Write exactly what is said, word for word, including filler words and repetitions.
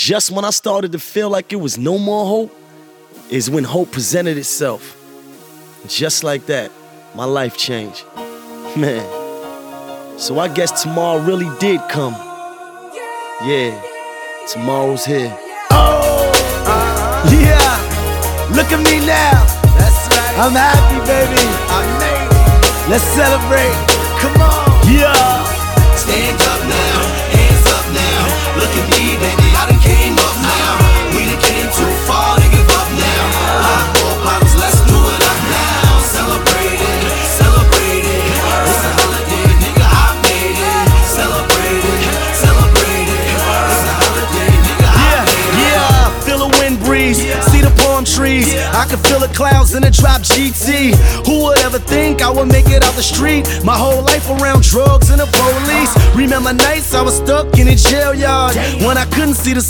just when I started to feel like it was no more hope, is when hope presented itself. Just like that, my life changed. Man, so I guess tomorrow really did come. Yeah, tomorrow's here. Oh, uh-huh. Yeah, look at me now. That's right. I'm happy, baby. I made it. Let's celebrate. Come on. Yeah. Stand up now, hands up now. Look at me, baby, I done came up now. We done came too far to give up now. Hot more bottles, let's do it up now. Celebrate it, celebrate it. It's a holiday, nigga, I made it. Celebrate it, celebrate it. It's a holiday, nigga, I Yeah, made it. yeah, feel a wind breeze, see the palm trees. I can feel the clouds in a drop G T. Who would ever think I would make it out the street? My whole life around drugs and the police. Remember nights I was stuck in a jail yard when I couldn't see the